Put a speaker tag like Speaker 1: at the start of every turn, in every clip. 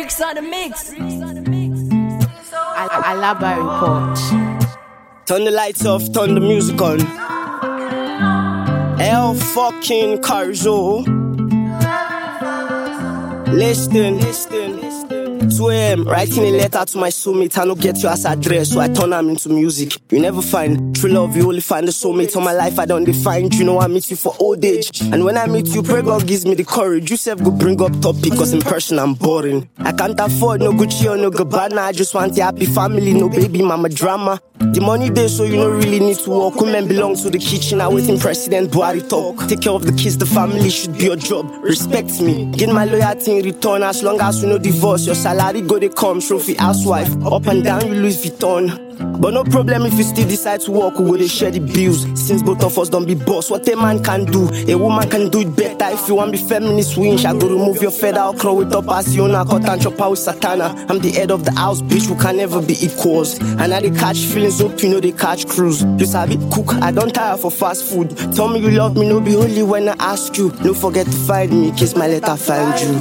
Speaker 1: Bricks on the mix.
Speaker 2: Alaba report.
Speaker 3: Turn the lights off, turn the music on. El fucking Carzo. Listen. 2 a.m. writing a letter to my soulmate. I no get your ass address, so I turn them into music. You never find true love, you only find the soulmate. All my life I don't define. You know I meet you for old age, and when I meet you, pray God gives me the courage. You self go bring up topic, cause in person I'm boring. I can't afford no Gucci or no Gabbana. I just want a happy family, no baby mama drama. The money there, so you don't really need to work. Women belong to the kitchen. I wait in President Buhari talk. Take care of the kids, the family should be your job. Respect me, get my loyalty in return. As long as you no divorce, your salary go they come. Trophy housewife, up and down you Louis Vuitton. But no problem if you still decide to work, we go they share the bills. Since both of us don't be boss, what a man can do, a woman can do it better. If you want be feminist winch, I go remove your feather. I'll crawl with up as you know, cut and chop out with Satana. I'm the head of the house, bitch, we can never be equals. And I they catch feelings, hope you know they catch cruise. Just have it cook, I don't tire for fast food. Tell me you love me, no be only when I ask you. Don't forget to find me, kiss my letter, find you.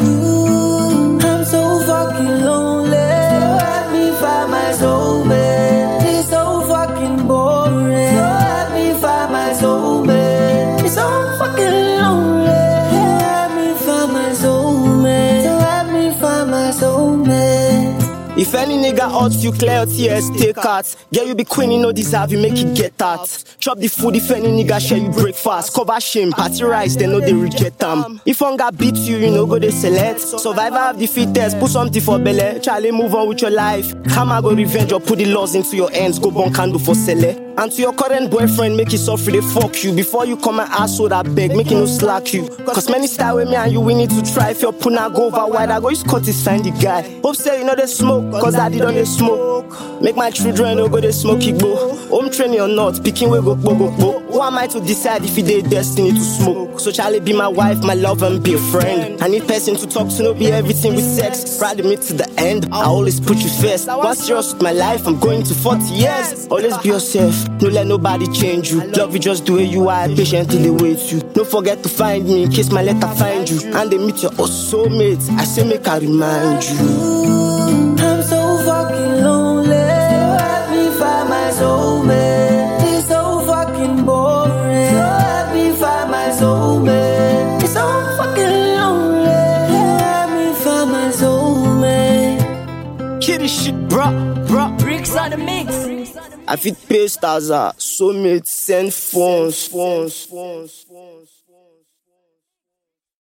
Speaker 4: I'm so fucking lonely. Let me find my soulmate. It's so fucking boring. Let me find my soulmate. It's so fucking lonely. Let me find my soulmate. Let me find my soulmate.
Speaker 3: If any nigga out you clear your tears, take out. Girl, you be queen, you no deserve, you make it get out. Chop the food if any nigga share you breakfast. Cover shame, party rice, they know they reject them. If hunger beat you, you know go they select. Survivor of the fittest, put something for belly. Charlie, move on with your life. Come and go revenge or put the laws into your hands. Go burn candle for sele. And to your current boyfriend, make it suffer, they fuck you. Before you come and ask so that beg, make it no slack you. Cause many style with me and you, we need to try. If your puna go over wide, I go use cut this find the guy. Hope say you know they smoke, cause daddy don't they smoke. Make my children no go they smoke it go. Home training or not, picking we go. Who am I to decide if it they destiny to smoke? So Charlie be my wife, my love and be a friend. I need person to talk to, no be everything with sex. Ride me to the end, I always put you first. Once serious with my life, I'm going to 40 years. Always be yourself. No let nobody change you. Love you just the way you are, patiently they wait you. Don't forget to find me in case my letter find you. And they meet your soulmates, I say make I remind you.
Speaker 4: I'm so fucking lonely. Let me find my soulmate. It's so fucking boring. Let me find my soulmate. It's so fucking lonely. Let me find my soulmate.
Speaker 3: Kitty shit, bruh.
Speaker 1: Bricks on the mix.
Speaker 3: I fit pay stars, soulmates, send phones.